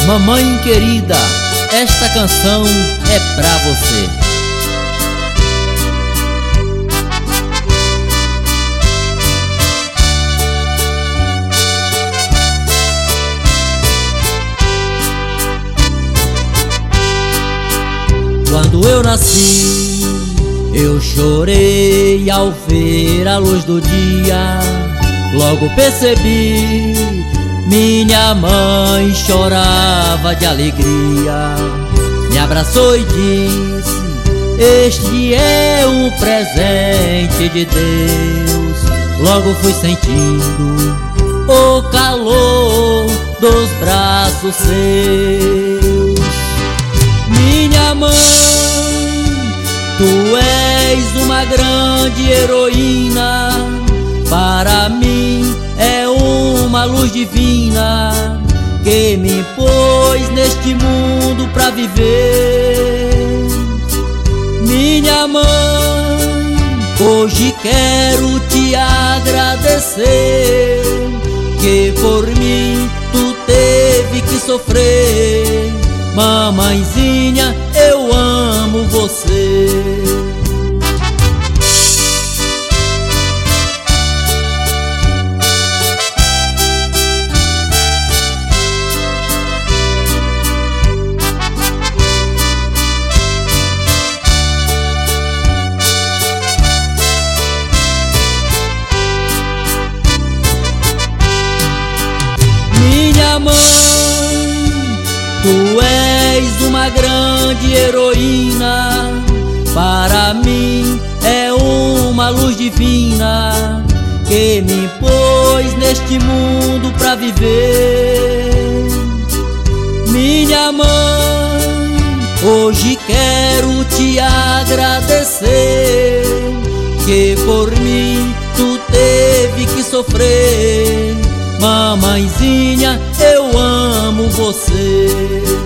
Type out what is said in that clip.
Mamãe querida, esta canção é pra você. Quando eu nasci, eu chorei ao ver a luz do dia. Logo percebi, minha mãe chorava de alegria. Me abraçou e disse: este é um presente de Deus. Logo fui sentindo o calor dos braços seus. Minha mãe, tu és uma grande heroína. Para mim é uma luz divina que me pôs neste mundo pra viver. Minha mãe, hoje quero te agradecer, que por mim tu teve que sofrer. Mamãezinha, eu amo você. Minha mãe, tu és uma grande heroína. Para mim é uma luz divina que me pôs neste mundo pra viver. Minha mãe, hoje quero te agradecer, que por mim tu teve que sofrer. Mamãezinha, eu amo você.